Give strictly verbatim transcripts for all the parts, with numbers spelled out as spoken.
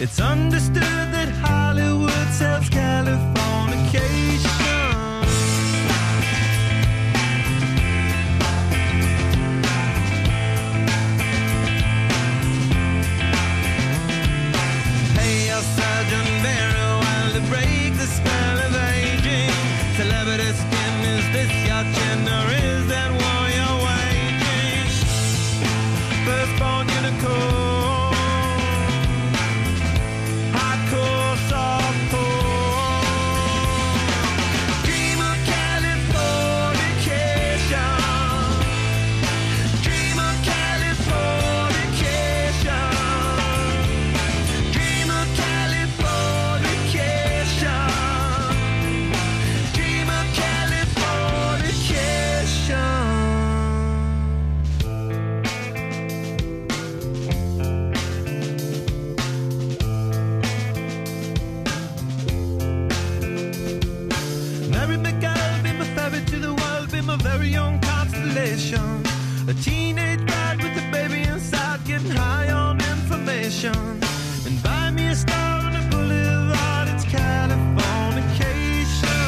It's understood that Hollywood sells Californication. Hey, your surgeon very well to break the spell of aging. Celebrity skin, is this your chin or is that war you're waging? Firstborn unicorn. A teenage bride with a baby inside, getting high on information. And buy me a star on a boulevard, it's Californication.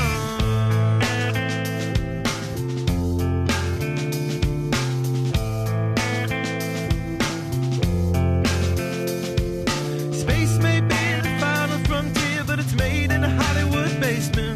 Space may be the final frontier, but it's made in a Hollywood basement.